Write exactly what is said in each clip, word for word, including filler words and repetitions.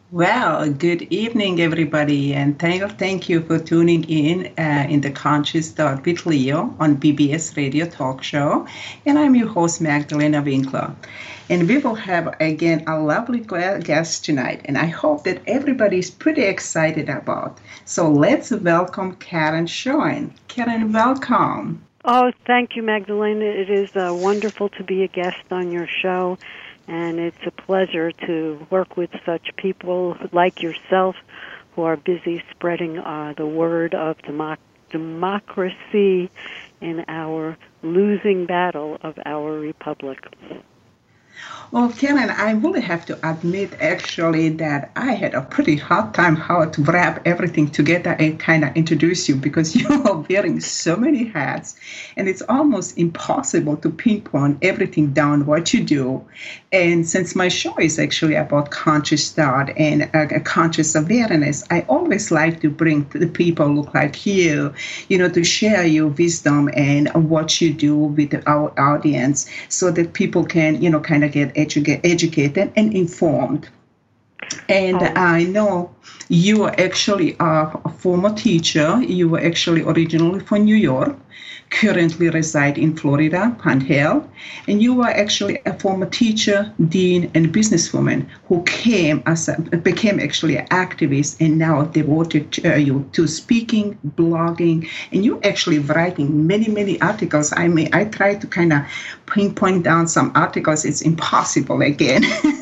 Well, good evening, everybody, and thank, thank you for tuning in uh, in the Conscious Thought with Leo on B B S Radio Talk Show. And I'm your host, Magdalena Winkler. And we will have again a lovely guest tonight, and I hope that everybody is pretty excited about. So let's welcome Karen Schoen. Karen, welcome. Oh, thank you, Magdalena. It is uh, wonderful to be a guest on your show, and it's a pleasure to work with such people like yourself who are busy spreading uh, the word of democ- democracy in our losing battle of our republic. Well, Karen, I really have to admit actually that I had a pretty hard time how to wrap everything together and kind of introduce you because you are wearing so many hats and it's almost impossible to pinpoint everything down what you do. And since my show is actually about conscious thought and uh, conscious awareness, I always like to bring the people look like you, you know, to share your wisdom and what you do with our audience so that people can, you know, kind of get edu- educated and informed. And Oh. I know you are actually a, a former teacher. You were actually originally from New York, currently reside in Florida, Panhandle, and you were actually a former teacher, dean, and businesswoman who came as a, became actually an activist and now devoted to, uh, you to speaking, blogging, and you actually writing many, many articles. I mean, I try to kind of pinpoint down some articles. It's impossible again.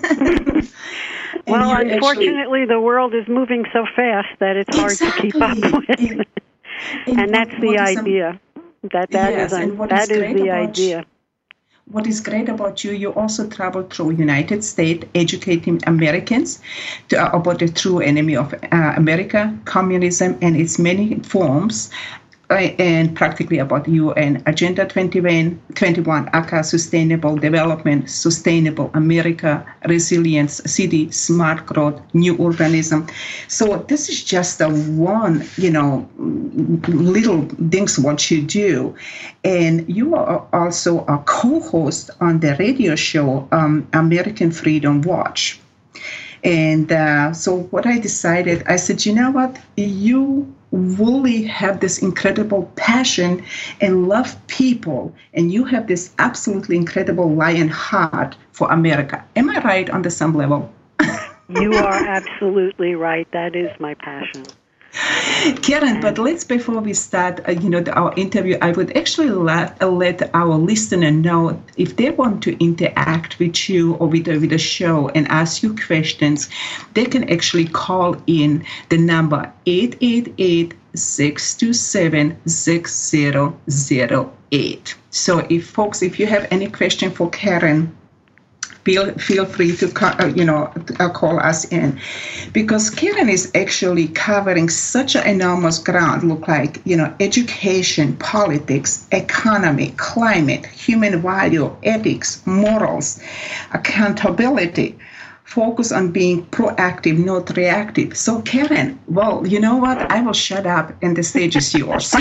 Well, unfortunately, actually, the world is moving so fast that it's hard exactly. to keep up with. And, and, and what, that's the what is um, idea. That that is yes, un- and what is that is great the about idea. what is great about you, you also travel through United States, educating Americans to, uh, about the true enemy of uh, America, communism, and its many forms, uh, and practically about U N Agenda twenty-one, twenty-one, A C A, Sustainable Development, Sustainable America, Resilience, City, Smart Growth, New Urbanism. So this is just a one, you know, little things what you do. And you are also a co-host on the radio show um, American Freedom Watch. And uh, so what I decided, I said, you know what? You really have this incredible passion and love people, and you have this absolutely incredible lion heart for America. Am I right on the some level? You are absolutely right. That is my passion. Karen, but let's, before we start, uh, you know, the, our interview, I would actually let, uh, let our listener know if they want to interact with you or with, uh, with the show and ask you questions, they can actually call in the number eight eight eight, six two seven, six zero zero eight. So if folks, if you have any question for Karen, Feel, feel free to uh, you know uh, call us in, because Karen is actually covering such an enormous ground. Look like you know education, politics, economy, climate, human value, ethics, morals, accountability. Focus on being proactive, not reactive. So Karen, well, you know what? I will shut up, and the stage is yours.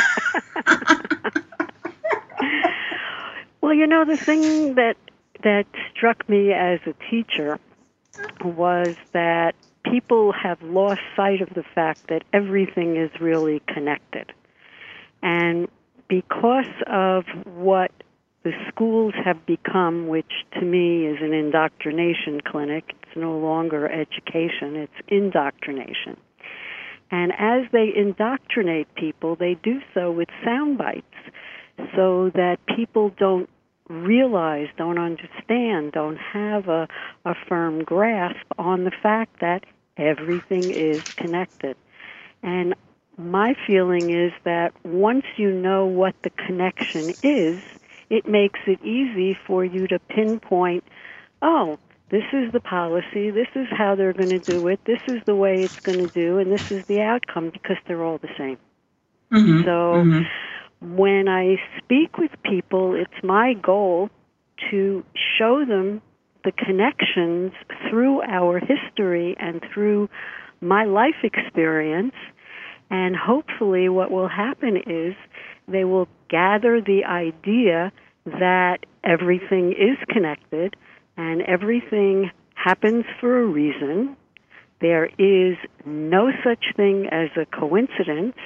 Well, you know the thing that that struck me as a teacher was that people have lost sight of the fact that everything is really connected. And because of what the schools have become, which to me is an indoctrination clinic, it's no longer education, it's indoctrination. And as they indoctrinate people, they do so with sound bites so that people don't realize, don't understand, don't have a, a firm grasp on the fact that everything is connected. And my feeling is that once you know what the connection is, it makes it easy for you to pinpoint, oh, this is the policy, this is how they're going to do it, this is the way it's going to do, and this is the outcome because they're all the same. Mm-hmm, so mm-hmm. When I speak with people, it's my goal to show them the connections through our history and through my life experience, and hopefully what will happen is they will gather the idea that everything is connected and everything happens for a reason, there is no such thing as a coincidence,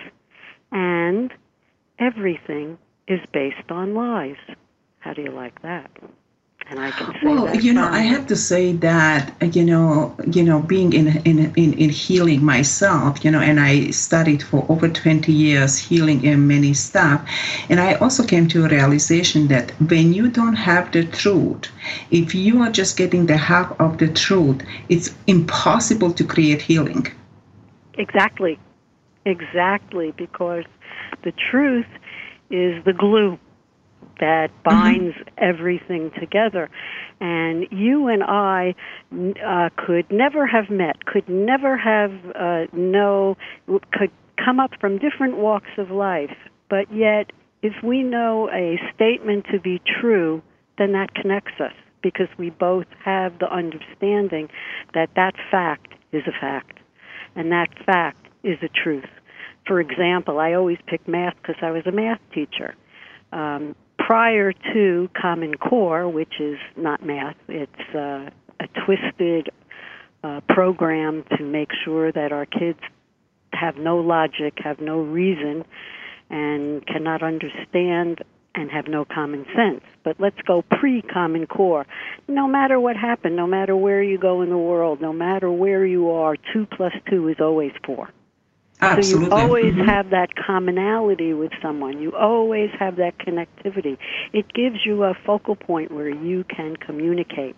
and everything is based on lies. How do you like that? And I can say well, that you know, firmly. I have to say that, you know, you know, being in, in in in healing myself, you know, and I studied for over twenty years healing and many stuff, and I also came to a realization that when you don't have the truth, if you are just getting the half of the truth, it's impossible to create healing. Exactly, exactly, because the truth is the glue that binds mm-hmm. everything together. And you and I uh, could never have met, could never have uh, know, could come up from different walks of life. But yet, if we know a statement to be true, then that connects us, because we both have the understanding that that fact is a fact, and that fact is a truth. For example, I always pick math because I was a math teacher. Um, prior to Common Core, which is not math, it's uh, a twisted uh, program to make sure that our kids have no logic, have no reason, and cannot understand and have no common sense. But let's go pre-Common Core. No matter what happened, no matter where you go in the world, no matter where you are, two plus two is always four. Absolutely. So you always mm-hmm. have that commonality with someone. You always have that connectivity. It gives you a focal point where you can communicate.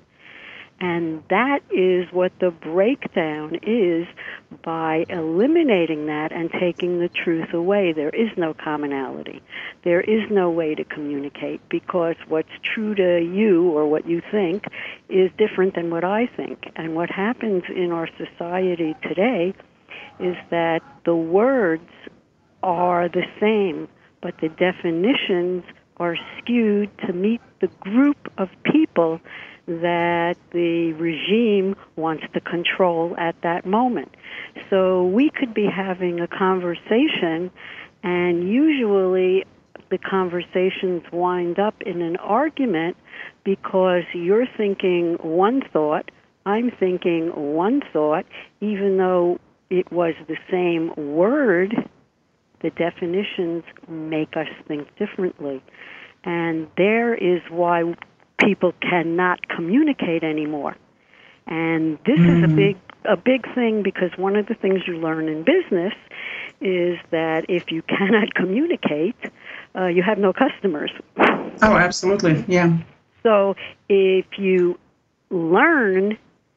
And that is what the breakdown is by eliminating that and taking the truth away. There is no commonality. There is no way to communicate, because what's true to you or what you think is different than what I think. And what happens in our society today is that the words are the same, but the definitions are skewed to meet the group of people that the regime wants to control at that moment. So we could be having a conversation, and usually the conversations wind up in an argument because you're thinking one thought, I'm thinking one thought, even though it was the same word, the definitions make us think differently. And there is why people cannot communicate anymore. And this mm-hmm. is a big a big thing, because one of the things you learn in business is that if you cannot communicate, uh, you have no customers. Oh, absolutely, yeah. So if you learn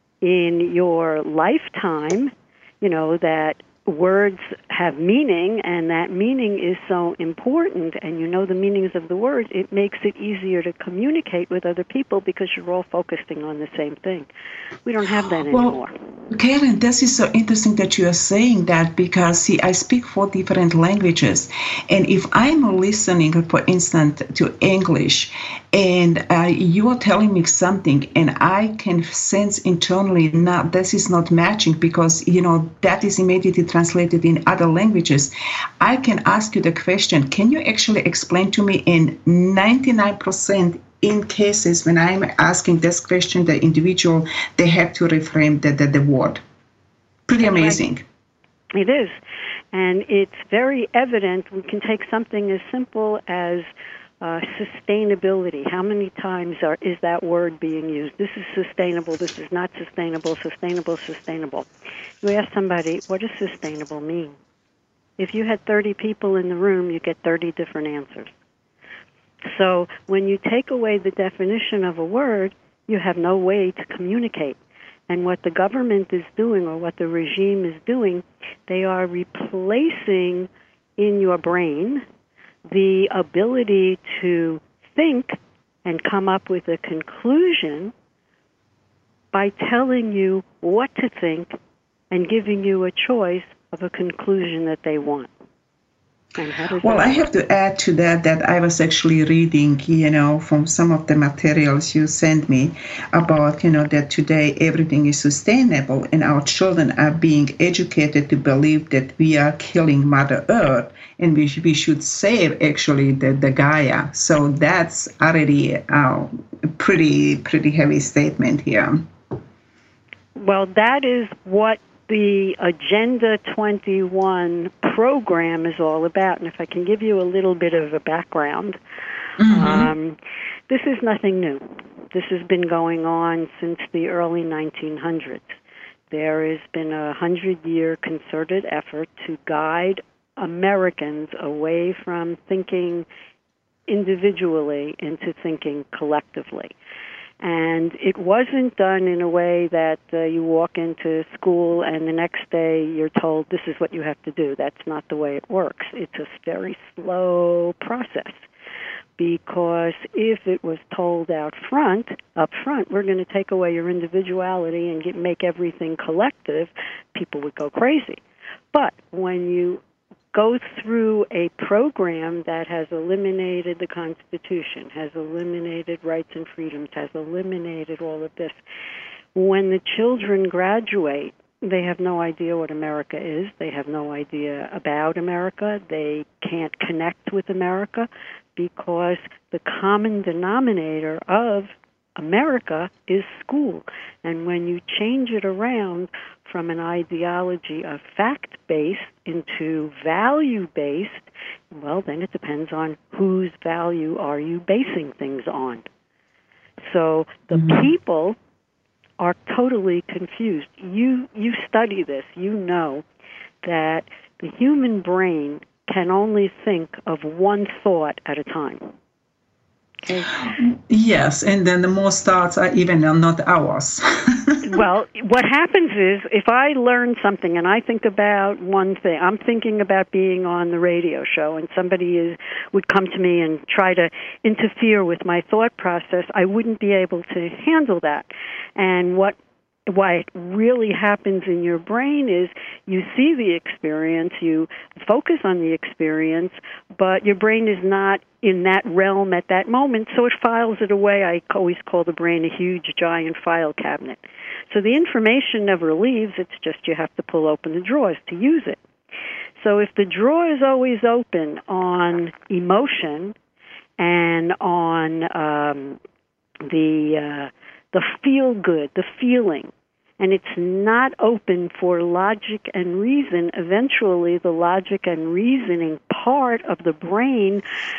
in your lifetime, you know, that words have meaning, and that meaning is so important, and you know the meanings of the words, it makes it easier to communicate with other people because you're all focusing on the same thing. We don't have that well, anymore. Karen, this is so interesting that you are saying that, because, see, I speak four different languages, and if I'm listening, for instance, to English, and uh, you are telling me something, and I can sense internally, now this is not matching, because, you know, that is immediately translated in other languages, I can ask you the question, can you actually explain to me in ninety-nine percent in cases when I'm asking this question, the individual, they have to reframe the, the, the word. Pretty That's amazing. Right. It is. And it's very evident. We can take something as simple as uh, sustainability. How many times are, is that word being used? This is sustainable. This is not sustainable. Sustainable, sustainable. You ask somebody, what does sustainable mean? If you had thirty people in the room, you get thirty different answers. So when you take away the definition of a word, you have no way to communicate. And what the government is doing, or what the regime is doing, they are replacing in your brain the ability to think and come up with a conclusion by telling you what to think and giving you a choice of a conclusion that they want. Well, I have to add to that that I was actually reading, you know, from some of the materials you sent me about, you know, that today everything is sustainable and our children are being educated to believe that we are killing Mother Earth and we, we should save actually the, the Gaia. So that's already a pretty, pretty heavy statement here. Well, that is what the Agenda twenty-one program is all about. And if I can give you a little bit of a background, mm-hmm. um, this is nothing new. This has been going on since the early nineteen hundreds. There has been a hundred-year concerted effort to guide Americans away from thinking individually into thinking collectively. And it wasn't done in a way that uh, you walk into school and the next day you're told this is what you have to do. That's not the way it works. It's a very slow process. Because if it was told out front, up front, we're going to take away your individuality and get, make everything collective, people would go crazy. But when you go through a program that has eliminated the Constitution, has eliminated rights and freedoms, has eliminated all of this, when the children graduate, they have no idea what America is. They have no idea about America. They can't connect with America because the common denominator of America is school. And when you change it around from an ideology of fact-based into value-based, well, then it depends on whose value are you basing things on. So the mm-hmm. people are totally confused. You you study this, you know that the human brain can only think of one thought at a time. Okay? Yes, and then the most thoughts are even not ours. Well, what happens is if I learn something and I think about one thing, I'm thinking about being on the radio show and somebody is, would come to me and try to interfere with my thought process, I wouldn't be able to handle that. And what why it really happens in your brain is you see the experience, you focus on the experience, but your brain is not in that realm at that moment, so it files it away. I always call the brain a huge, giant file cabinet. So the information never leaves, it's just you have to pull open the drawers to use it. So if the drawer is always open on emotion and on um, the... Uh, the feel-good, the feeling, and it's not open for logic and reason, eventually the logic and reasoning part of the brain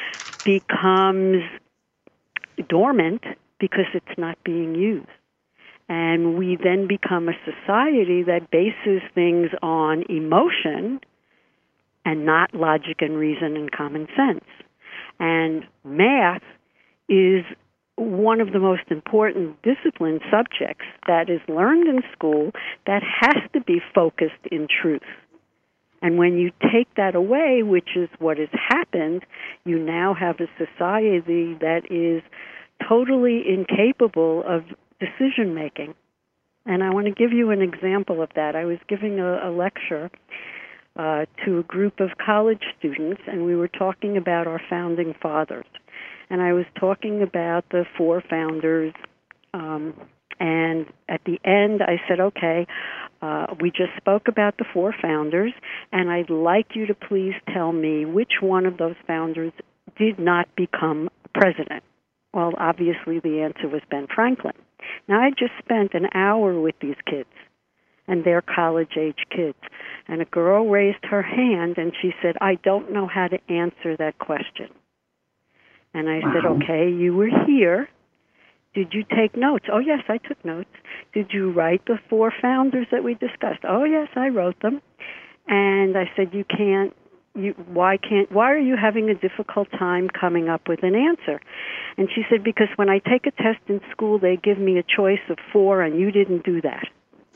becomes dormant because it's not being used. And we then become a society that bases things on emotion and not logic and reason and common sense. And math is one of the most important discipline subjects that is learned in school that has to be focused in truth. And when you take that away, which is what has happened, you now have a society that is totally incapable of decision-making. And I want to give you an example of that. I was giving a, a lecture uh, to a group of college students, and we were talking about our founding fathers. And I was talking about the four founders, um, and at the end I said, okay, uh, we just spoke about the four founders, and I'd like you to please tell me which one of those founders did not become president. Well, obviously the answer was Ben Franklin. Now, I just spent an hour with these kids, and they're college-age kids, and a girl raised her hand, and she said, I don't know how to answer that question. And I wow. said, okay, you were here. Did you take notes? Oh, yes, I took notes. Did you write the four founders that we discussed? Oh, yes, I wrote them. And I said, you can't, you, why can't, why are you having a difficult time coming up with an answer? And she said, because when I take a test in school, they give me a choice of four, and you didn't do that.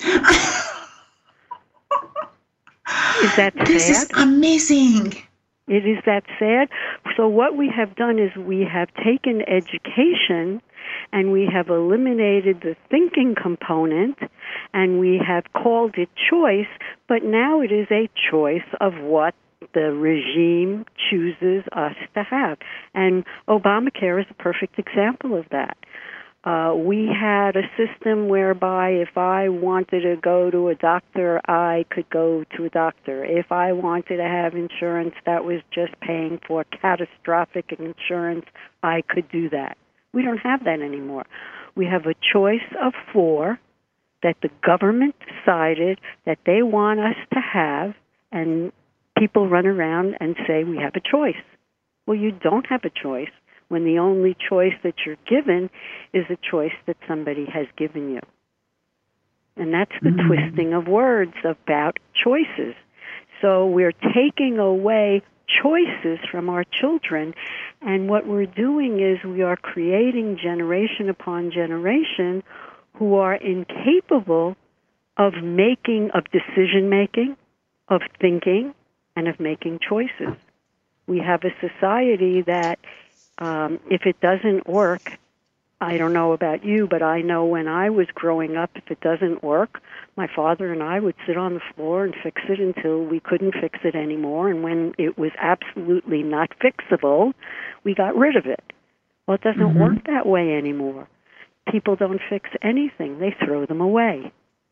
Is that sad? This is amazing. It is that sad. So what we have done is we have taken education and we have eliminated the thinking component and we have called it choice, but now it is a choice of what the regime chooses us to have. And Obamacare is a perfect example of that. Uh, we had a system whereby if I wanted to go to a doctor, I could go to a doctor. If I wanted to have insurance that was just paying for catastrophic insurance, I could do that. We don't have that anymore. We have a choice of four, that the government decided that they want us to have, and people run around and say we have a choice. Well, you don't have a choice when the only choice that you're given is a choice that somebody has given you. And that's the mm-hmm. twisting of words about choices. So we're taking away choices from our children, and what we're doing is we are creating generation upon generation who are incapable of making, of decision making, of thinking, and of making choices. We have a society that um, if it doesn't work, I don't know about you, but I know when I was growing up, if it doesn't work, my father and I would sit on the floor and fix it until we couldn't fix it anymore. And when it was absolutely not fixable, we got rid of it. Well, it doesn't mm-hmm. work that way anymore. People don't fix anything. They throw them away.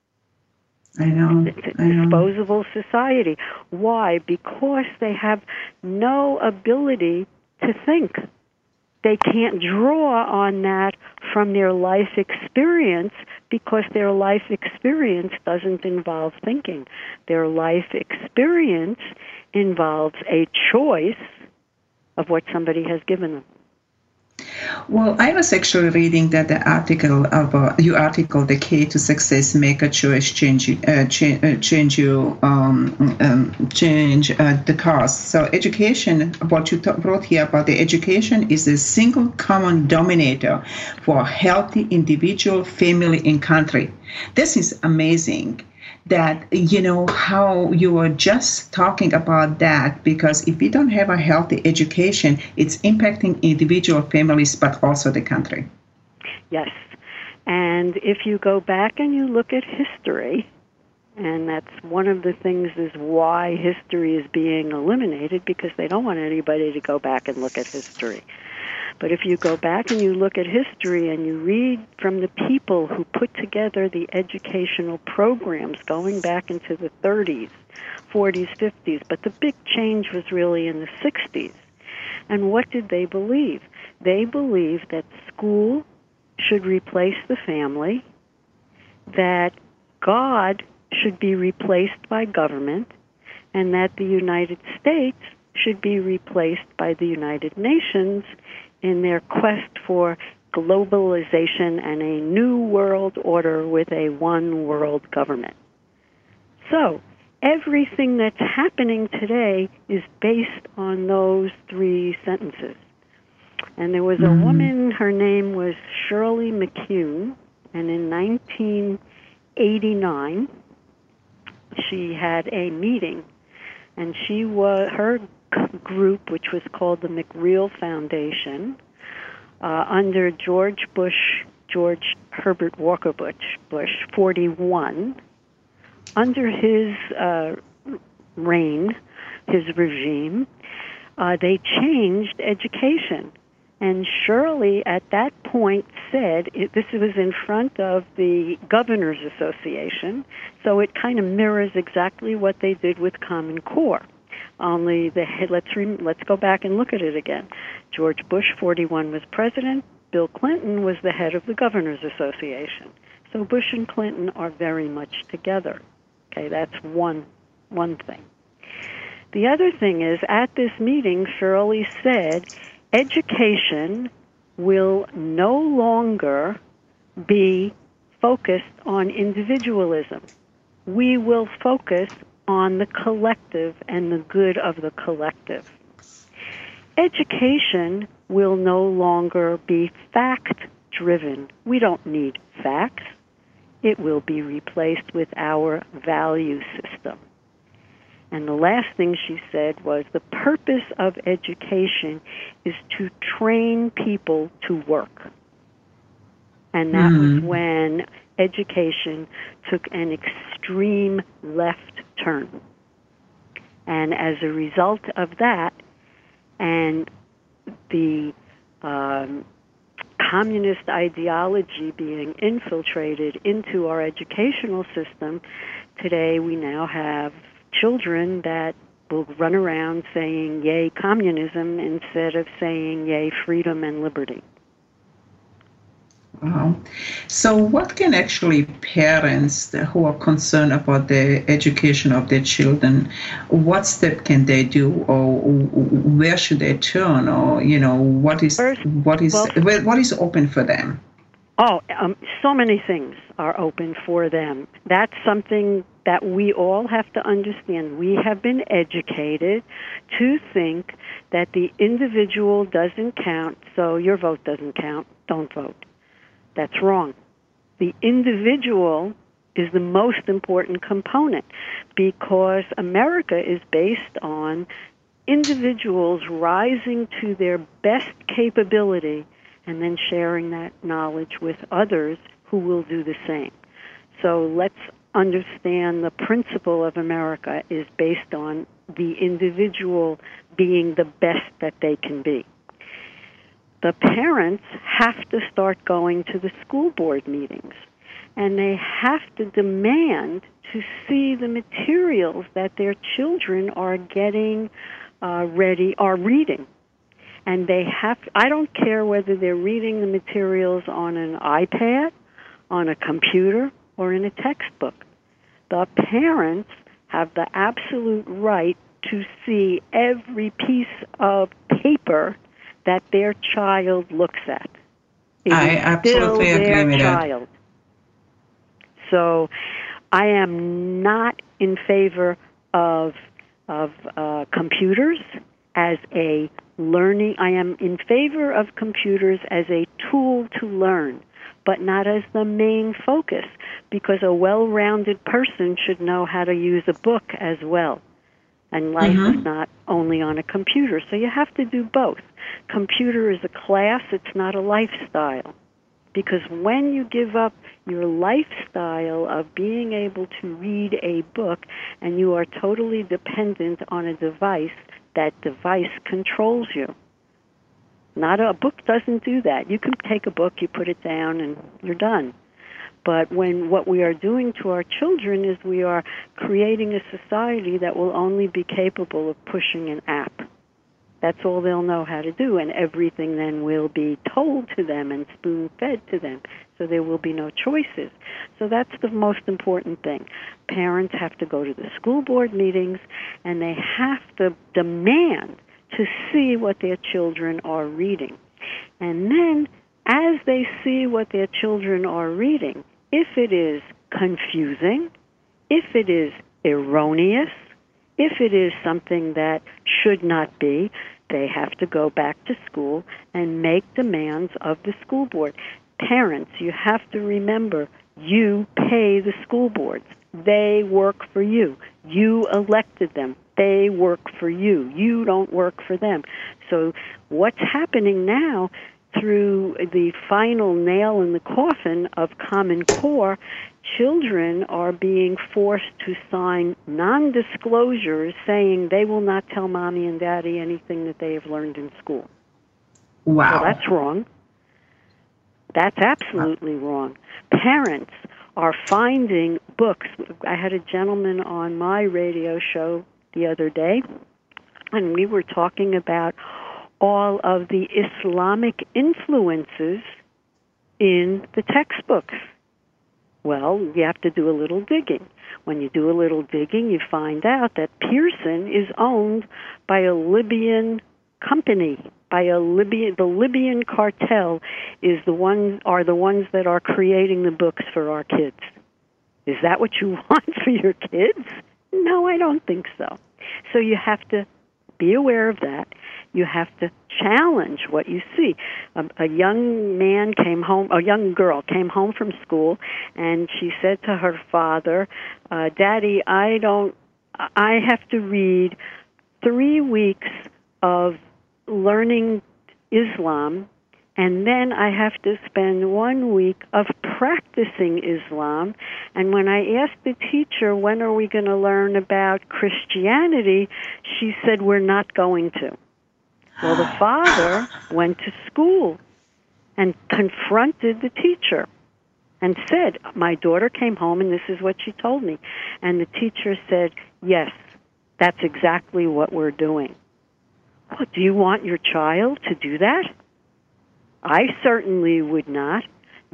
I know. It's a I know. disposable society. Why? Because they have no ability to think. They can't draw on that from their life experience because their life experience doesn't involve thinking. Their life experience involves a choice of what somebody has given them. Well, I was actually reading that the article about your article, "The Key to Success: Make a Choice, Change uh, change, uh, change you um, um, change uh, the cost." So, education. What you th- brought here about the education is the single common denominator for a healthy individual, family, and country. This is amazing. That, you know, how you were just talking about that, because if we don't have a healthy education, it's impacting individual families, but also the country. Yes. And if you go back and you look at history, and that's one of the things is why history is being eliminated, because they don't want anybody to go back and look at history. But if you go back and you look at history and you read from the people who put together the educational programs going back into the thirties, forties, fifties, but the big change was really in the sixties. And what did they believe? They believed that school should replace the family, that God should be replaced by government, and that the United States should be replaced by the United Nations in their quest for globalization and a new world order with a one world government. So, everything that's happening today is based on those three sentences. And there was a mm-hmm. woman, her name was Shirley MacLaine, and in nineteen eighty-nine, she had a meeting, and she was, her group, which was called the McReal Foundation, uh, under George Bush, George Herbert Walker Bush, Bush forty-one, under his uh, reign, his regime, uh, they changed education. And Shirley, at that point, said, it, this was in front of the Governors Association, so it kind of mirrors exactly what they did with Common Core. Only the let's re, let's go back and look at it again. George Bush, forty-one, was president. Bill Clinton was the head of the Governors Association. So Bush and Clinton are very much together. Okay, that's one one thing. The other thing is, at this meeting, Shirley said, education will no longer be focused on individualism. We will focus on the collective and the good of the collective. Education will no longer be fact-driven. We don't need facts. It will be replaced with our value system. And the last thing she said was the purpose of education is to train people to work. And that mm. was when education took an extreme left turn. And as a result of that, and the um, communist ideology being infiltrated into our educational system, today we now have children that will run around saying, yay, communism, instead of saying, yay, freedom and liberty. Wow. So, what can actually parents who are concerned about the education of their children, what step can they do, or where should they turn, or you know, what is First, what is well, what is open for them? Oh, um, so many things are open for them. That's something that we all have to understand. We have been educated to think that the individual doesn't count, so your vote doesn't count, don't vote. That's wrong. The individual is the most important component because America is based on individuals rising to their best capability and then sharing that knowledge with others who will do the same. So let's understand the principle of America is based on the individual being the best that they can be. The parents have to start going to the school board meetings, and they have to demand to see the materials that their children are getting uh, ready, are reading. And they have, I don't care whether they're reading the materials on an iPad, on a computer, or in a textbook. The parents have the absolute right to see every piece of paper that their child looks at. It I is absolutely still agree their with that. child. So I am not in favor of of uh, computers as a learning. I am in favor of computers as a tool to learn, but not as the main focus, because a well-rounded person should know how to use a book as well. And life Mm-hmm. is not only on a computer, so you have to do both. Computer is a class, it's not a lifestyle. Because when you give up your lifestyle of being able to read a book and you are totally dependent on a device, that device controls you. Not a, a book doesn't do that. You can take a book, you put it down, and you're done. But when what we are doing to our children is we are creating a society that will only be capable of pushing an app. That's all they'll know how to do, and everything then will be told to them and spoon-fed to them, so there will be no choices. So that's the most important thing. Parents have to go to the school board meetings, and they have to demand to see what their children are reading. And then, as they see what their children are reading, if it is confusing, if it is erroneous, if it is something that should not be, they have to go back to school and make demands of the school board. Parents, you have to remember, you pay the school boards. They work for you. You elected them. They work for you. You don't work for them. So what's happening now through the final nail in the coffin of Common Core, children are being forced to sign non-disclosures saying they will not tell mommy and daddy anything that they have learned in school. Wow. Well, that's wrong. That's absolutely wrong. Parents are finding books. I had a gentleman on my radio show the other day, and we were talking about all of the Islamic influences in the textbooks. Well, you have to do a little digging. When you do a little digging, you find out that Pearson is owned by a Libyan company, by a Libyan, the Libyan cartel is the one, are the ones that are creating the books for our kids. Is that what you want for your kids? No, I don't think so. So you have to be aware of that. You have to challenge what you see. A, a young man came home, a young girl came home from school, and she said to her father, uh, Daddy, I don't, I have to read three weeks of learning Islam, and then I have to spend one week of practicing Islam. And when I asked the teacher, when are we going to learn about Christianity, she said, we're not going to. Well, the father went to school and confronted the teacher and said, my daughter came home and this is what she told me. And the teacher said, yes, that's exactly what we're doing. Well, do you want your child to do that? I certainly would not.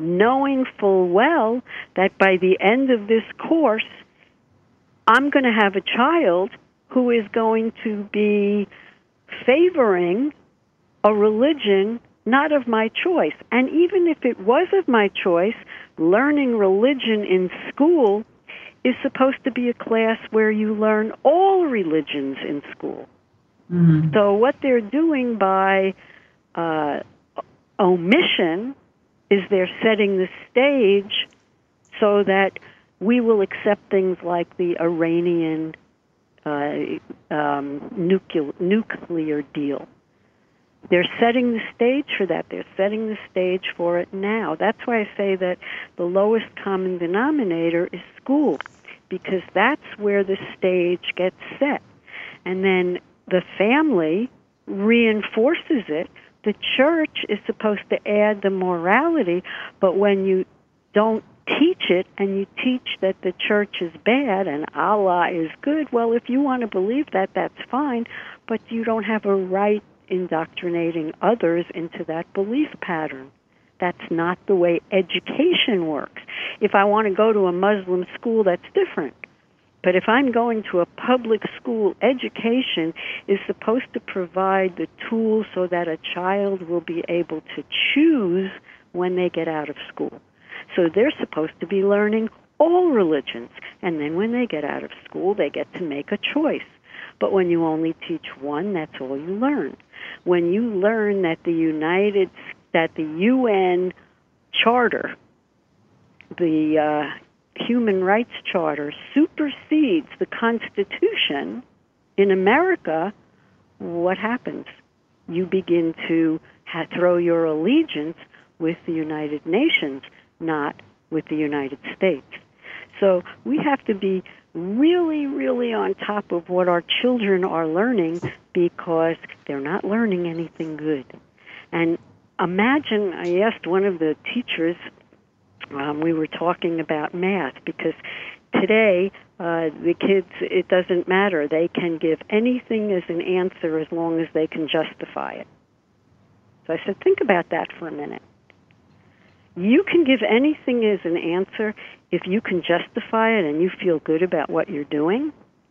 knowing full well that by the end of this course, I'm going to have a child who is going to be favoring a religion not of my choice. And even if it was of my choice, learning religion in school is supposed to be a class where you learn all religions in school. Mm-hmm. So what they're doing by uh, omission is they're setting the stage so that we will accept things like the Iranian uh, um, nuclear, nuclear deal. They're setting the stage for that. They're setting the stage for it now. That's why I say that the lowest common denominator is school, because that's where the stage gets set. And then the family reinforces it. The church is supposed to add the morality, but when you don't teach it and you teach that the church is bad and Allah is good, well, if you want to believe that, that's fine, but you don't have a right indoctrinating others into that belief pattern. That's not the way education works. If I want to go to a Muslim school, that's different. But if I'm going to a public school, education is supposed to provide the tools so that a child will be able to choose when they get out of school. So they're supposed to be learning all religions. And then when they get out of school, they get to make a choice. But when you only teach one, that's all you learn. When you learn that the United, that the U N Charter, the uh, Human Rights Charter, supersedes the Constitution in America, what happens? You begin to ha- throw your allegiance with the United Nations, not with the United States. So we have to be really, really on top of what our children are learning, because they're not learning anything good. And imagine, I asked one of the teachers, um, we were talking about math, because today uh, the kids, it doesn't matter. They can give anything as an answer as long as they can justify it. So I said, think about that for a minute. You can give anything as an answer if you can justify it and you feel good about what you're doing.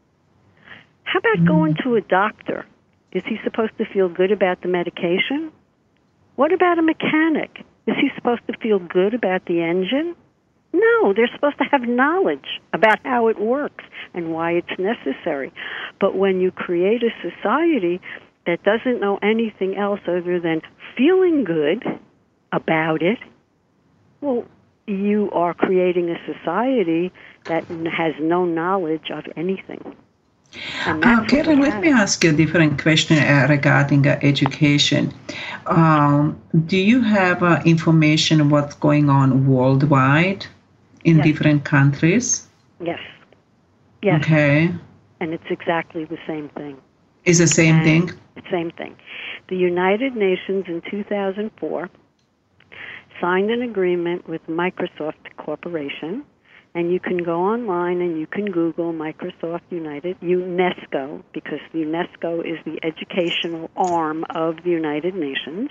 How about mm-hmm. going to a doctor? Is he supposed to feel good about the medication? What about a mechanic? Is he supposed to feel good about the engine? No, they're supposed to have knowledge about how it works and why it's necessary. But when you create a society that doesn't know anything else other than feeling good about it, well, you are creating a society that has no knowledge of anything. Uh, Karen, let me ask you a different question uh, regarding uh, education. Um, do you have uh, information on what's going on worldwide in yes. different countries? Yes. Yes. Okay. And it's exactly the same thing. It's the same and thing? Same thing. The United Nations in two thousand four signed an agreement with Microsoft Corporation, and you can go online and you can Google Microsoft United, UNESCO, because UNESCO is the educational arm of the United Nations.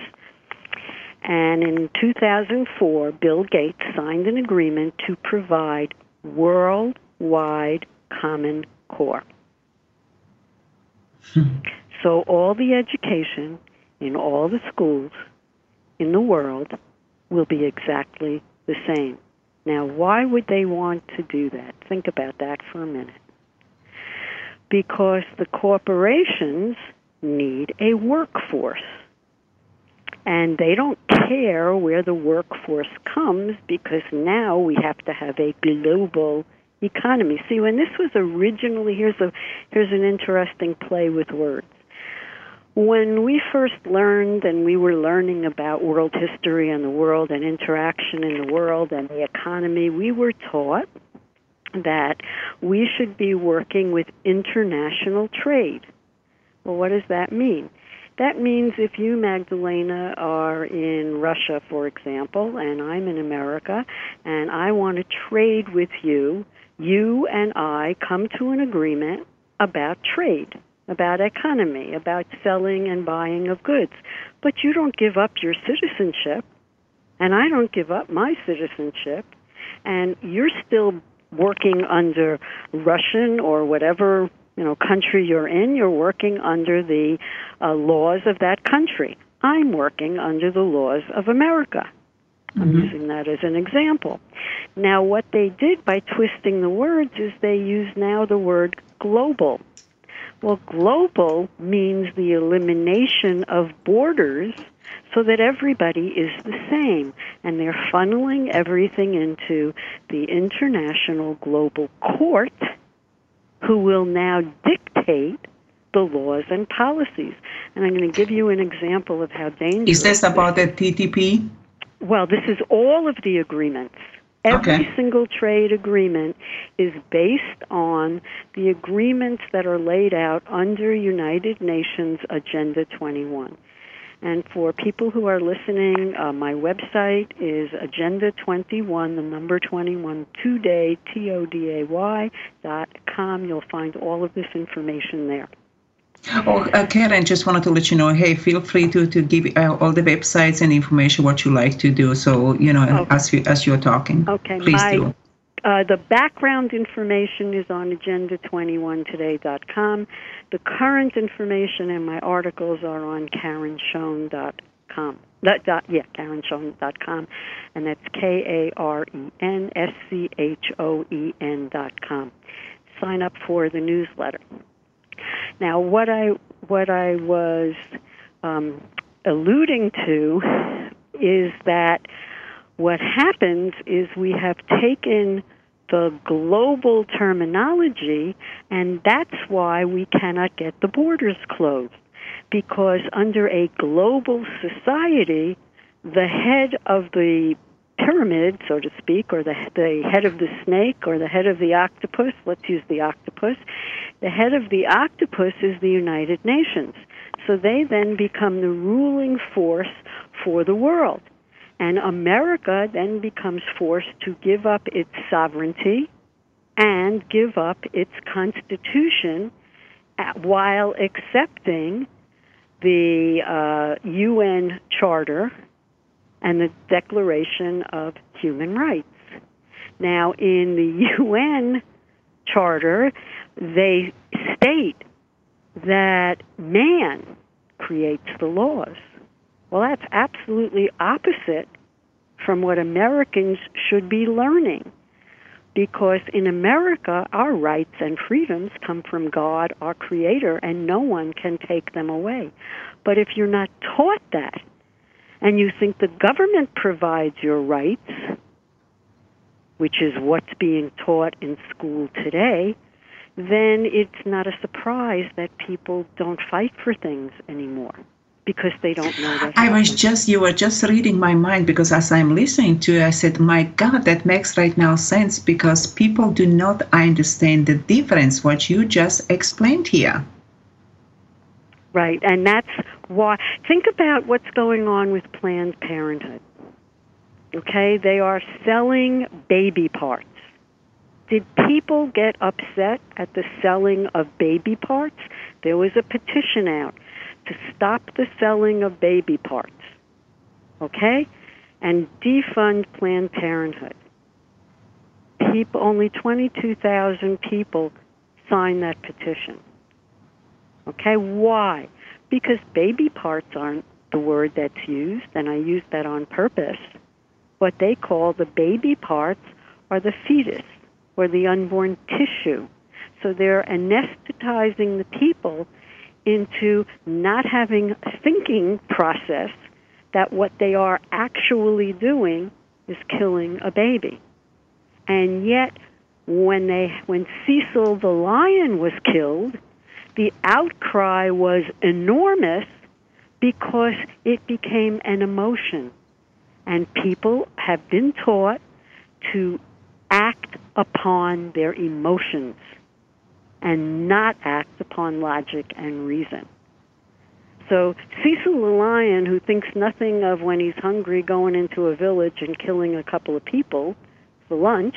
And in two thousand four, Bill Gates signed an agreement to provide worldwide Common Core. So all the education in all the schools in the world will be exactly the same. Now, why would they want to do that? Think about that for a minute. Because the corporations need a workforce. And they don't care where the workforce comes, because now we have to have a global economy. See, when this was originally, here's a here's an interesting play with words. When we first learned and we were learning about world history and the world and interaction in the world and the economy, we were taught that we should be working with international trade. Well, what does that mean? That means if you, Magdalena, are in Russia, for example, and I'm in America, and I want to trade with you, you and I come to an agreement about trade, about economy, about selling and buying of goods. But you don't give up your citizenship. and I don't give up my citizenship, and you're still working under Russian or whatever, you know, country you're in, you're working under the uh, laws of that country. I'm working under the laws of America. I'm mm-hmm. using that as an example. Now, what they did by twisting the words is they use now the word global. Well, global means the elimination of borders so that everybody is the same. And they're funneling everything into the International Global Court, who will now dictate the laws and policies. And I'm going to give you an example of how dangerous. Is this about the T T P? Well, this is all of the agreements. Every okay. single trade agreement is based on the agreements that are laid out under United Nations Agenda twenty-one. And for people who are listening, uh, my website is agenda twenty-one, the number twenty-one, today, T O D A Y, dot com. You'll find all of this information there. Oh, uh, Karen, just wanted to let you know, hey, feel free to, to give uh, all the websites and information what you like to do. So, you know, okay. as, you, as you're talking, okay. please my, do. Uh, the background information is on agenda twenty-one today dot com. The current information and my articles are on karen schoen dot com. That, dot, yeah, karen schoen dot com. And that's K A R E N S C H O E N dot com. Sign up for the newsletter. Now, what I what I was um, alluding to is that what happens is we have taken the global terminology, and that's why we cannot get the borders closed. Because under a global society, the head of the pyramid, so to speak, or the, the head of the snake or the head of the octopus, let's use the octopus, the head of the octopus is the United Nations. So they then become the ruling force for the world. And America then becomes forced to give up its sovereignty and give up its constitution while accepting the uh, U N Charter and the Declaration of Human Rights. Now, in the U N Charter, they state that man creates the laws. Well, that's absolutely opposite from what Americans should be learning, because in America, our rights and freedoms come from God, our Creator, and no one can take them away. But if you're not taught that, and you think the government provides your rights, which is what's being taught in school today, then it's not a surprise that people don't fight for things anymore, because they don't know that. I was just, you were just reading my mind, because as I'm listening to you, I said, my God, that makes right now sense, because people do not understand the difference, what you just explained here. Right, and that's why, think about what's going on with Planned Parenthood. Okay, they are selling baby parts. Did people get upset at the selling of baby parts? There was a petition out to stop the selling of baby parts, okay, and defund Planned Parenthood. People, only twenty-two thousand people signed that petition. Okay, why? Because baby parts aren't the word that's used, and I use that on purpose. What they call the baby parts are the fetus or the unborn tissue. So they're anesthetizing the people into not having a thinking process that what they are actually doing is killing a baby. And yet, when they, when Cecil the lion was killed, the outcry was enormous because it became an emotion. And people have been taught to act upon their emotions and not act upon logic and reason. So Cecil the lion, who thinks nothing of when he's hungry going into a village and killing a couple of people for lunch,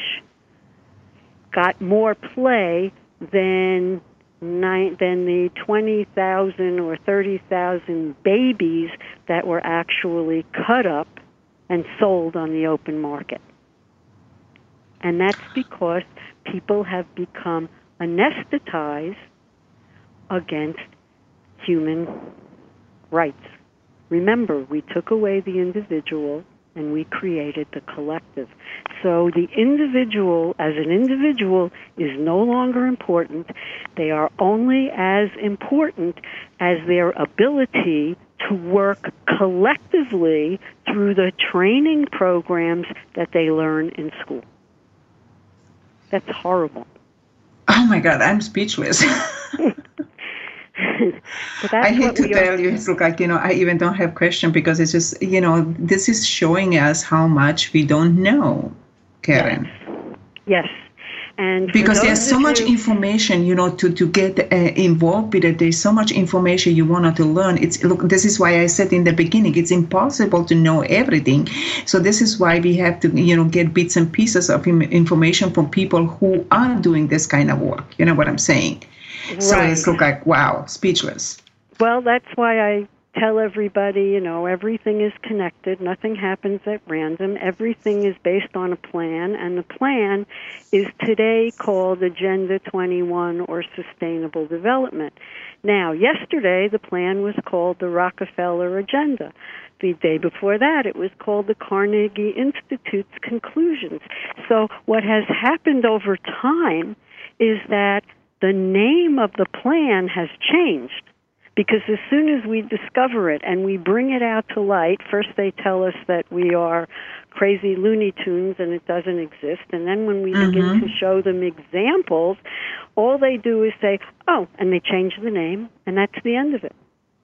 got more play than nine, than the twenty thousand or thirty thousand babies that were actually cut up and sold on the open market. And that's because people have become anesthetized against human rights. Remember, we took away the individual and we created the collective. So the individual, as an individual, is no longer important. They are only as important as their ability to work collectively through the training programs that they learn in school. That's horrible. Oh my God, I'm speechless. I hate to tell you, it's like, you know, I even don't have question because it's just, you know, this is showing us how much we don't know, Karen. Yes. Yes. And because there's so much who... information, you know, to, to get uh, involved with it. There's so much information you want to learn. It's look. This is why I said in the beginning, it's impossible to know everything. So this is why we have to, you know, get bits and pieces of information from people who are doing this kind of work. You know what I'm saying? Right. So it's look like, wow, speechless. Well, that's why I tell everybody, you know, everything is connected. Nothing happens at random. Everything is based on a plan, and the plan is today called Agenda twenty-one or Sustainable Development. Now, yesterday, the plan was called the Rockefeller Agenda. The day before that, it was called the Carnegie Institute's Conclusions. So what has happened over time is that the name of the plan has changed. Because as soon as we discover it and we bring it out to light, first they tell us that we are crazy Looney Tunes and it doesn't exist. And then when we mm-hmm. begin to show them examples, all they do is say, oh, and they change the name, and that's the end of it.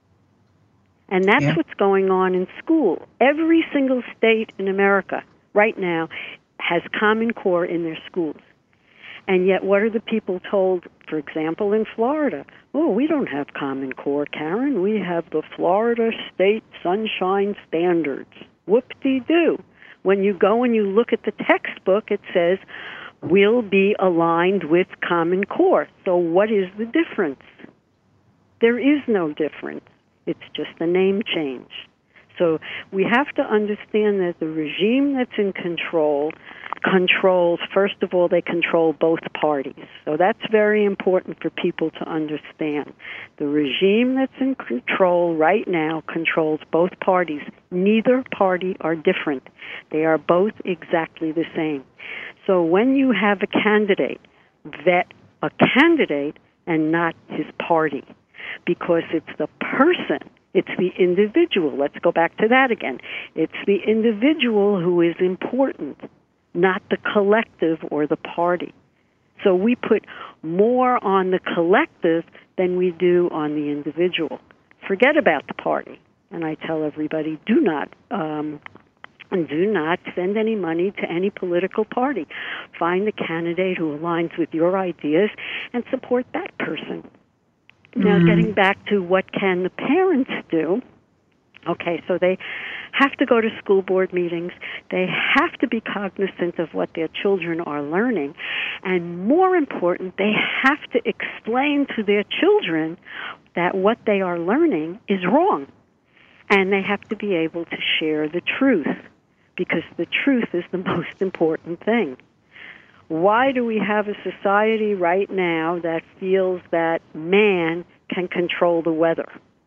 And that's yeah. what's going on in school. Every single state in America right now has Common Core in their schools. And yet, what are the people told, for example, in Florida? Oh, we don't have Common Core, Karen. We have the Florida State Sunshine Standards. Whoop-de-doo. When you go and you look at the textbook, it says, we'll be aligned with Common Core. So what is the difference? There is no difference. It's just a name change. So we have to understand that the regime that's in control controls, first of all, they control both parties. So that's very important for people to understand. The regime that's in control right now controls both parties. Neither party are different. They are both exactly the same. So when you have a candidate, vet a candidate and not his party, because it's the person. It's the individual. Let's go back to that again. It's the individual who is important, not the collective or the party. So we put more on the collective than we do on the individual. Forget about the party. And I tell everybody, do not um, do not send any money to any political party. Find a candidate who aligns with your ideas and support that person. Now, mm-hmm. getting back to what can the parents do, okay, so they have to go to school board meetings. They have to be cognizant of what their children are learning. And more important, they have to explain to their children that what they are learning is wrong. And they have to be able to share the truth, because the truth is the most important thing. Why do we have a society right now that feels that man can control the weather?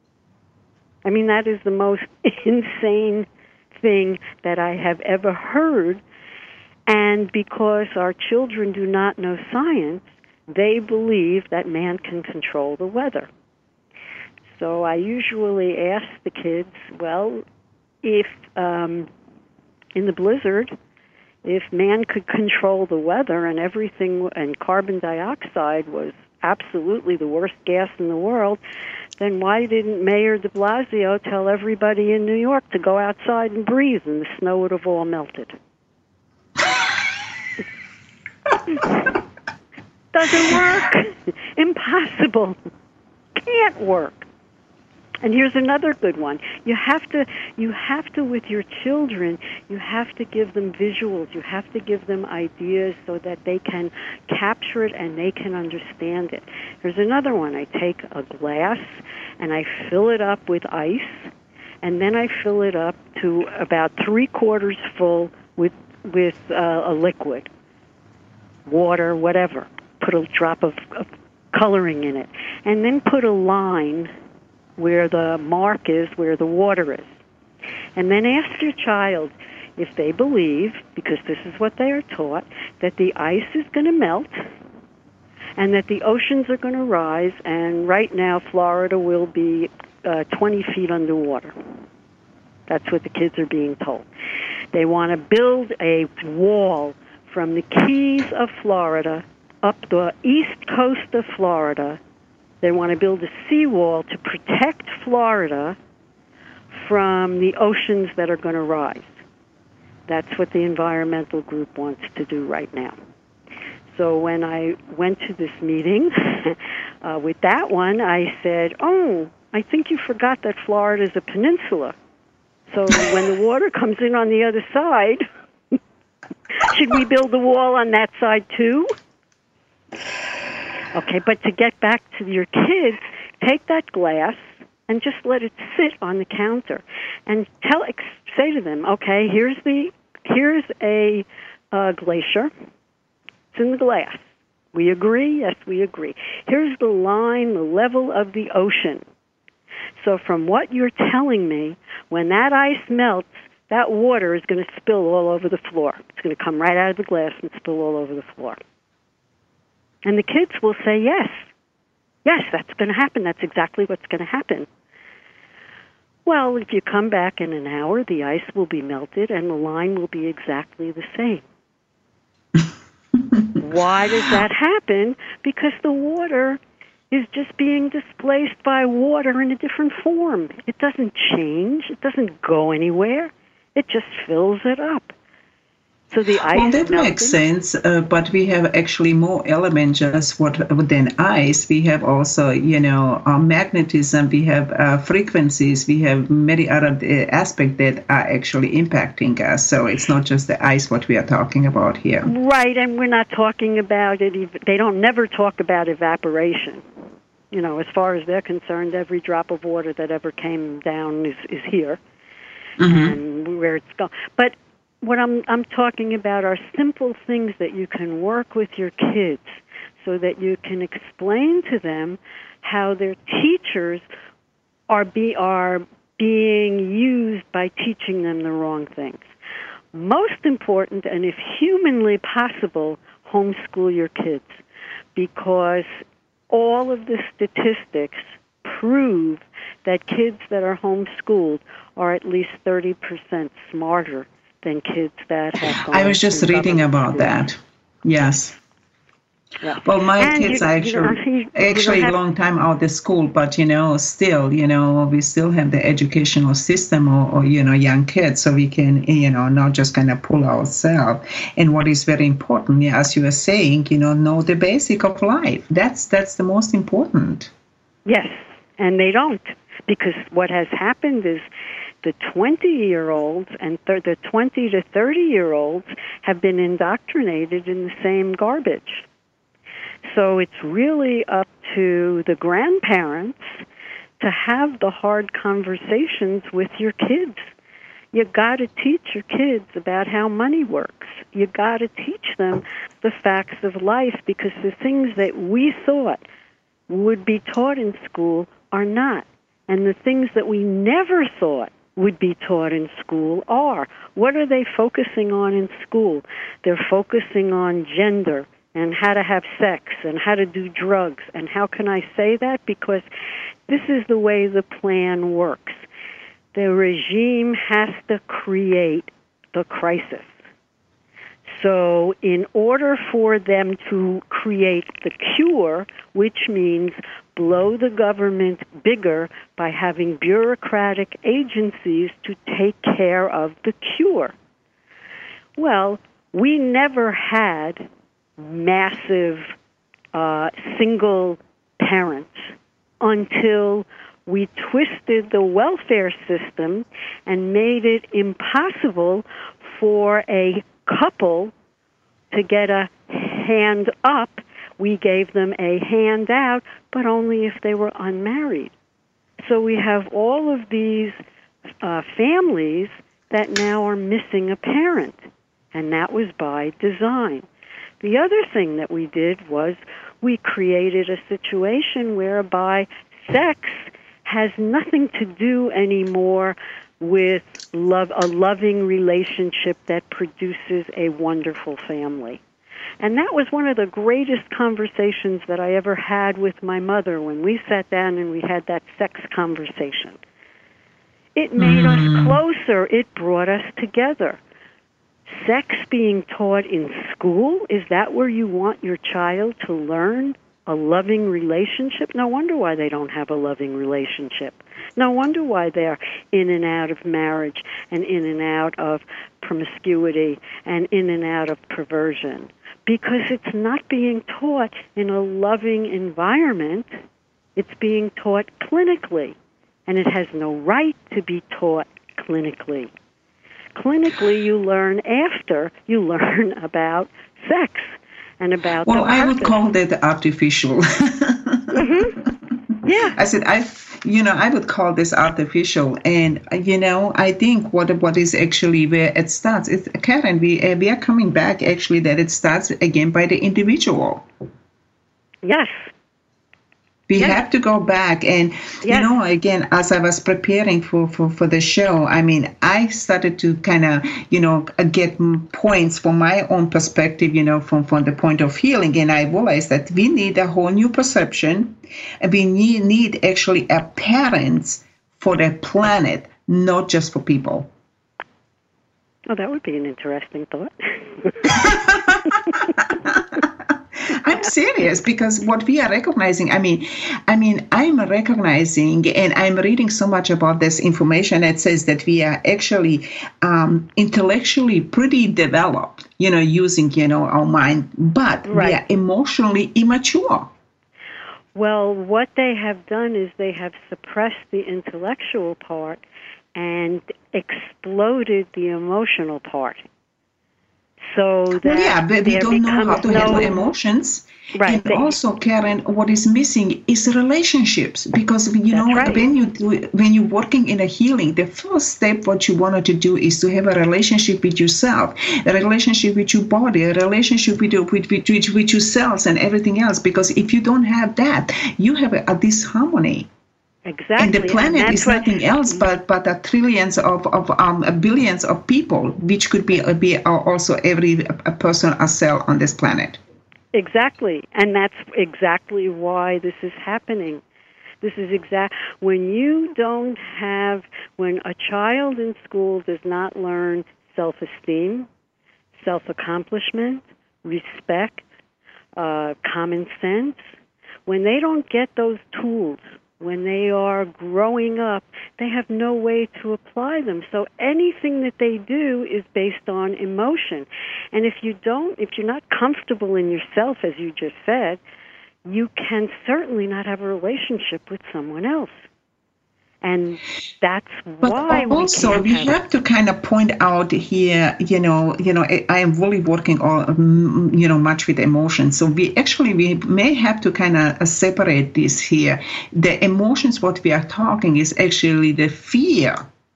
I mean, that is the most insane thing that I have ever heard. And because our children do not know science, they believe that man can control the weather. So I usually ask the kids, well, if um, in the blizzard, if man could control the weather and everything, and carbon dioxide was absolutely the worst gas in the world, then why didn't Mayor de Blasio tell everybody in New York to go outside and breathe, and the snow would have all melted? Doesn't work. Impossible. Can't work. And here's another good one. You have to, you have to, with your children, you have to give them visuals. You have to give them ideas so that they can capture it and they can understand it. Here's another one. I take a glass and I fill it up with ice, and then I fill it up to about three quarters full with with uh, a liquid, water, whatever. Put a drop of, of coloring in it, and then put a line where the mark is, where the water is. And then ask your child if they believe, because this is what they are taught, that the ice is going to melt and that the oceans are going to rise, and right now Florida will be uh, twenty feet underwater. That's what the kids are being told. They want to build a wall from the Keys of Florida up the east coast of Florida. They want to build a seawall to protect Florida from the oceans that are going to rise. That's what the environmental group wants to do right now. So when I went to this meeting uh, with that one, I said, oh, I think you forgot that Florida is a peninsula. So when the water comes in on the other side, should we build the wall on that side too? Okay, but to get back to your kids, take that glass and just let it sit on the counter, and tell, say to them, okay, here's the here's a uh, glacier. It's in the glass. We agree? Yes, we agree. Here's the line, the level of the ocean. So from what you're telling me, when that ice melts, that water is going to spill all over the floor. It's going to come right out of the glass and spill all over the floor. And the kids will say, yes, yes, that's going to happen. That's exactly what's going to happen. Well, if you come back in an hour, the ice will be melted and the line will be exactly the same. Why does that happen? Because the water is just being displaced by water in a different form. It doesn't change. It doesn't go anywhere. It just fills it up. So the ice well, that melting. makes sense, uh, but we have actually more elements just what than ice. We have also, you know, uh, magnetism. We have uh, frequencies. We have many other uh, aspects that are actually impacting us. So it's not just the ice what we are talking about here. Right, and we're not talking about it. They don't never talk about evaporation. You know, as far as they're concerned, every drop of water that ever came down is, is here, mm-hmm. and where it's going. But what I'm I'm talking about are simple things that you can work with your kids so that you can explain to them how their teachers are be are being used by teaching them the wrong things. Most important, and if humanly possible, homeschool your kids, because all of the statistics prove that kids that are homeschooled are at least thirty percent smarter than kids that have gone. I was just reading about schools. that. Yes. Yeah. Well, my and kids you, are actually, you know, actually a long time out of school, but, you know, still, you know, we still have the educational system or, or, you know, young kids, so we can, you know, not just kind of pull ourselves. And what is very important, as you were saying, you know, know the basic of life. That's, that's the most important. Yes, and they don't, because what has happened is the twenty-year-olds and th- the twenty to thirty-year-olds have been indoctrinated in the same garbage. So it's really up to the grandparents to have the hard conversations with your kids. You got to teach your kids about how money works. You got to teach them the facts of life, because the things that we thought would be taught in school are not. And the things that we never thought would be taught in school are. What are they focusing on in school? They're focusing on gender and how to have sex and how to do drugs. And how can I say that? Because this is the way the plan works. The regime has to create the crisis. So in order for them to create the cure, which means blow the government bigger by having bureaucratic agencies to take care of the cure. Well, we never had massive uh, single parents until we twisted the welfare system and made it impossible for a couple to get a hand up. We gave them a handout, but only if they were unmarried. So we have all of these uh, families that now are missing a parent, and that was by design. The other thing that we did was we created a situation whereby sex has nothing to do anymore with love, a loving relationship that produces a wonderful family. And that was one of the greatest conversations that I ever had with my mother when we sat down and we had that sex conversation. It made mm. us closer. It brought us together. Sex being taught in school, is that where you want your child to learn a loving relationship? No wonder why they don't have a loving relationship. No wonder why they're in and out of marriage and in and out of promiscuity and in and out of perversion. Because it's not being taught in a loving environment. It's being taught clinically. And it has no right to be taught clinically. Clinically, you learn after you learn about sex and about well, the purpose. I would call that artificial. mm-hmm. Yeah. I said, I, you know, I would call this artificial. And, you know, I think what what is actually where it starts is, Karen, we, uh, we are coming back actually that it starts again by the individual. Yes. We yes. have to go back and, yes. you know, again, as I was preparing for, for, for the show, I mean, I started to kind of, you know, get points from my own perspective, you know, from, from the point of healing. And I realized that we need a whole new perception. And we need, need actually a parents for the planet, not just for people. Oh, that would be an interesting thought. I'm serious, because what we are recognizing, I mean, I mean, I'm recognizing and I'm reading so much about this information that says that we are actually um, intellectually pretty developed, you know, using, you know, our mind, but right. we are emotionally immature. Well, what they have done is they have suppressed the intellectual part and exploded the emotional part. So that well, yeah, but we don't know how to no, handle emotions. Right. And also, Karen, what is missing is relationships, because you know right. when you do when you're working in a healing, the first step what you wanted to do is to have a relationship with yourself, a relationship with your body, a relationship with your, with, with, with, with your cells and everything else. Because if you don't have that, you have a, a disharmony. Exactly. And the planet and is nothing what, else but but a trillions of of um billions of people, which could be be also every a person, a cell on this planet. Exactly, and that's exactly why this is happening. This is exact when you don't have when a child in school does not learn self-esteem, self-accomplishment, respect, uh, common sense. When they don't get those tools. When they are growing up, they have no way to apply them. So anything that they do is based on emotion. And if you don't, if you're not comfortable in yourself, as you just said, you can certainly not have a relationship with someone else. And that's but why also we, can't we have, have to kind of point out here, you know, you know, I, I am really working on, you know, much with emotions. So we actually, we may have to kind of separate this here. The emotions, what we are talking is actually the fear.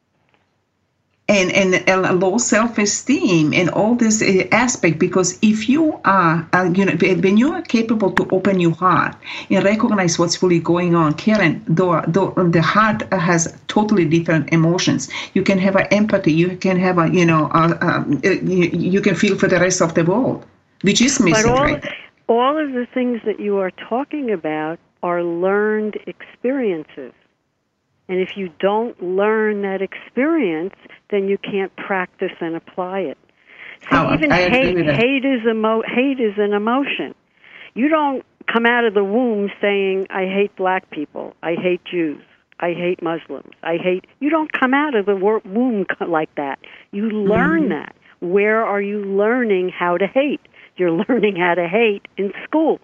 And, and and low self-esteem and all this aspect, because if you are, uh, you know, when you are capable to open your heart and recognize what's really going on, Karen, though, though the heart has totally different emotions. You can have an empathy, you can have a, you know, uh, um, you, you can feel for the rest of the world, which is missing, but all, right? All of the things that you are talking about are learned experiences. And if you don't learn that experience, then you can't practice and apply it. See, oh, even I agree hate, with that. hate is emo- hate is an emotion. You don't come out of the womb saying, "I hate black people, I hate Jews, I hate Muslims, I hate." You don't come out of the womb like that. You learn mm-hmm. that. Where are you learning how to hate? You're learning how to hate in school.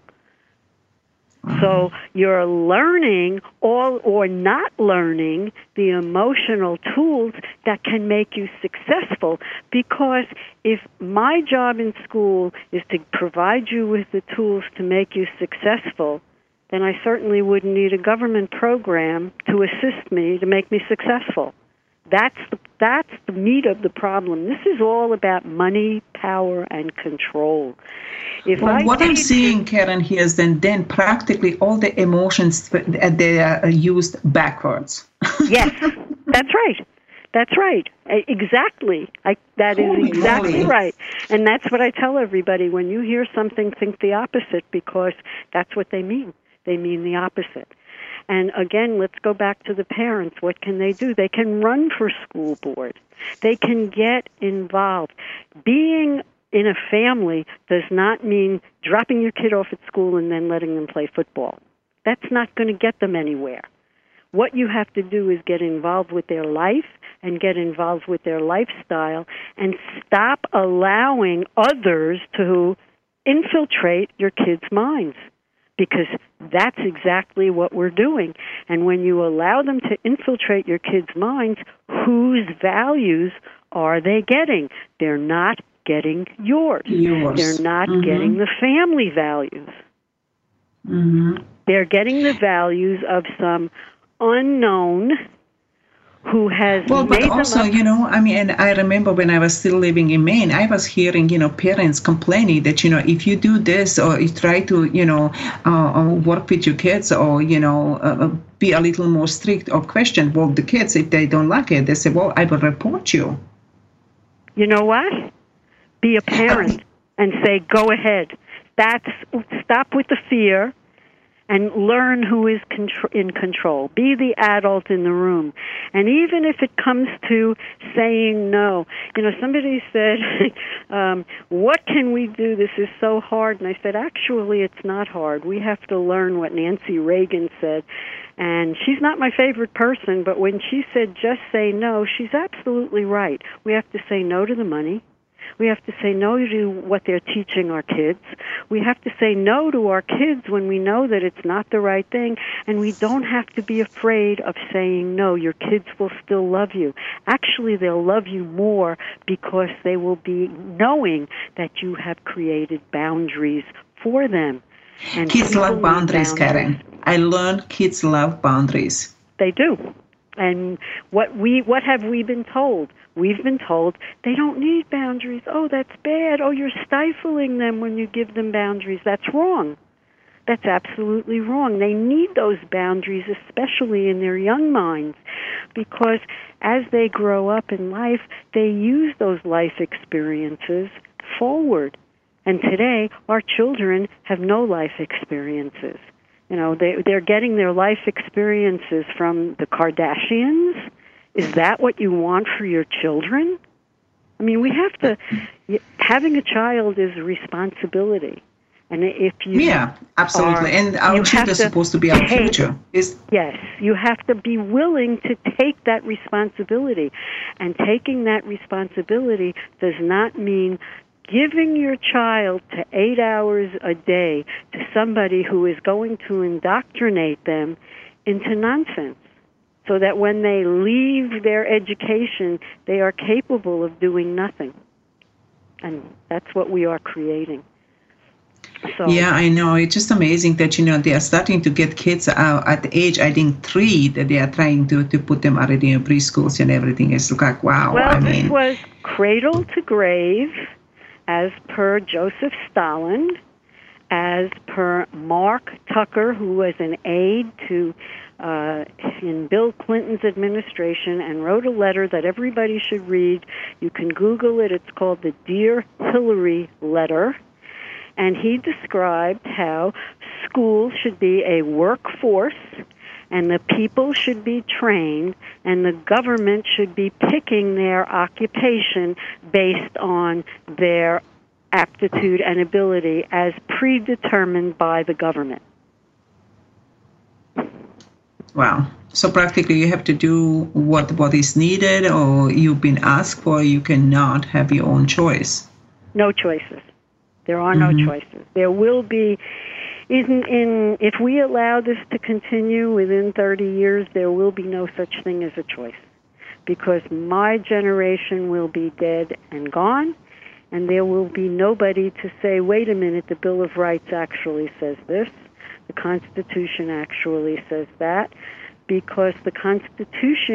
So you're learning all or not learning the emotional tools that can make you successful, because if my job in school is to provide you with the tools to make you successful, then I certainly wouldn't need a government program to assist me to make me successful, That's the, that's the meat of the problem. This is all about money, power, and control. If well, I what I'm teach seeing, you, Karen, here is then, then practically all the emotions, they are used backwards. Yes, that's right. That's right. Exactly. I, that is Holy exactly moly. right. And that's what I tell everybody. When you hear something, think the opposite, because that's what they mean. They mean the opposite. And again, let's go back to the parents. What can they do? They can run for school board. They can get involved. Being in a family does not mean dropping your kid off at school and then letting them play football. That's not going to get them anywhere. What you have to do is get involved with their life and get involved with their lifestyle and stop allowing others to infiltrate your kids' minds, because that's exactly what we're doing. And when you allow them to infiltrate your kids' minds, whose values are they getting? They're not getting yours. yours. They're not mm-hmm. getting the family values. Mm-hmm. They're getting the values of some unknown who has well, made but also, them up. you know, I mean, and I remember when I was still living in Maine, I was hearing, you know, parents complaining that, you know, if you do this or you try to, you know, uh, work with your kids or, you know, uh, be a little more strict or question, well, the kids, if they don't like it, they say, well, I will report you. You know what? Be a parent and say, go ahead. That's, stop with the fear. And learn who is in control. Be the adult in the room. And even if it comes to saying no, you know, somebody said, um, what can we do? This is so hard. And I said, actually, it's not hard. We have to learn what Nancy Reagan said. And she's not my favorite person, but when she said just say no, she's absolutely right. We have to say no to the money. We have to say no to what they're teaching our kids. We have to say no to our kids when we know that it's not the right thing. And we don't have to be afraid of saying no. Your kids will still love you. Actually, they'll love you more because they will be knowing that you have created boundaries for them. And kids love boundaries, boundaries, Karen. I learned kids love boundaries. They do. And what we what have we been told? We've been told they don't need boundaries. Oh, that's bad. Oh, you're stifling them when you give them boundaries. That's wrong. That's absolutely wrong. They need those boundaries, especially in their young minds, because as they grow up in life, they use those life experiences forward. And today, our children have no life experiences. You know, they, they're getting their life experiences from the Kardashians. Is that what you want for your children? I mean, we have to, having a child is a responsibility. And if you Yeah, absolutely. Are, and our children are supposed to be our take, future. Is Yes, you have to be willing to take that responsibility. And taking that responsibility does not mean giving your child to eight hours a day to somebody who is going to indoctrinate them into nonsense, so that when they leave their education, they are capable of doing nothing. And that's what we are creating. So, yeah, I know. It's just amazing that, you know, they are starting to get kids out at the age, I think, three, that they are trying to, to put them already in preschools and everything. It's like, wow. Well, I this mean, was cradle to grave, as per Joseph Stalin, as per Mark Tucker, who was an aide to uh, in Bill Clinton's administration and wrote a letter that everybody should read. You can Google it. It's called the Dear Hillary letter. And he described how schools should be a workforce and the people should be trained and the government should be picking their occupation based on their aptitude and ability as predetermined by the government. Wow. So practically you have to do what, what is needed, or you've been asked for. You cannot have your own choice. No choices. There are Mm-hmm. no choices. There will be, in, in, if we allow this to continue within thirty years, there will be no such thing as a choice. Because my generation will be dead and gone, and there will be nobody to say, wait a minute, the Bill of Rights actually says this, the Constitution actually says that, because the Constitution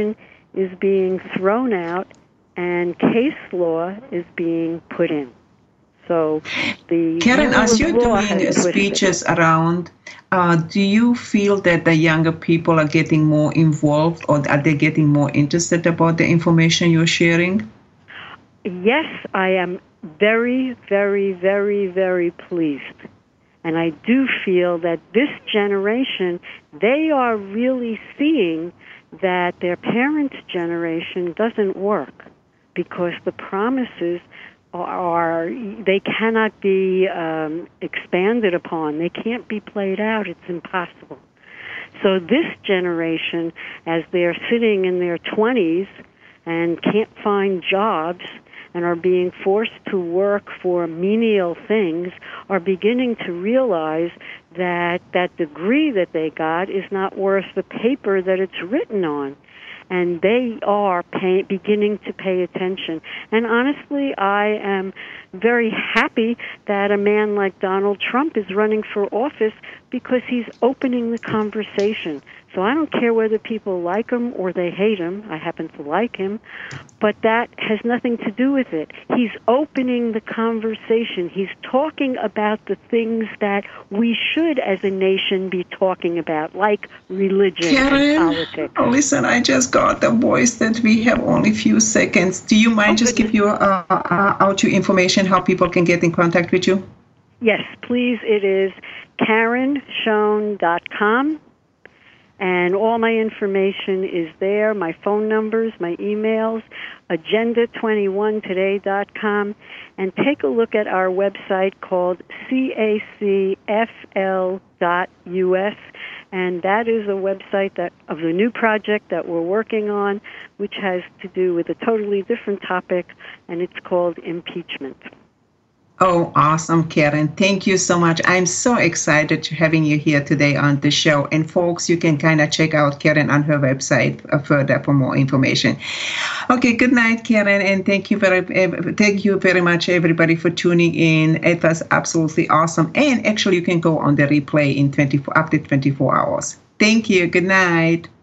is being thrown out and case law is being put in. So the Karen, as you're law doing has speeches twisted. around, uh, do you feel that the younger people are getting more involved, or are they getting more interested about the information you're sharing? Yes, I am very, very, very, very pleased. And I do feel that this generation, they are really seeing that their parents' generation doesn't work because the promises are, they cannot be um, expanded upon. They can't be played out. It's impossible. So this generation, as they're sitting in their twenties and can't find jobs and are being forced to work for menial things, are beginning to realize that that degree that they got is not worth the paper that it's written on. And they are pay, beginning to pay attention. And honestly, I am very happy that a man like Donald Trump is running for office because he's opening the conversation. So I don't care whether people like him or they hate him. I happen to like him. But that has nothing to do with it. He's opening the conversation. He's talking about the things that we should, as a nation, be talking about, like religion Karen, and politics. Oh, listen, I just got the voice that we have only a few seconds. Do you mind Oh, just give your uh, uh, out your information, how people can get in contact with you? Yes, please. It is Karen Schoen dot com. And all my information is there, my phone numbers, my emails, agenda twenty-one today dot com. And take a look at our website called C A C F L dot U S. And that is a website that of the new project that we're working on, which has to do with a totally different topic, and it's called impeachment. Oh, awesome, Karen. Thank you so much. I'm so excited to having you here today on the show. And folks, you can kind of check out Karen on her website further for more information. Okay, good night, Karen. And thank you very, thank you very much, everybody, for tuning in. It was absolutely awesome. And actually, you can go on the replay in twenty-four, up to twenty-four hours. Thank you. Good night.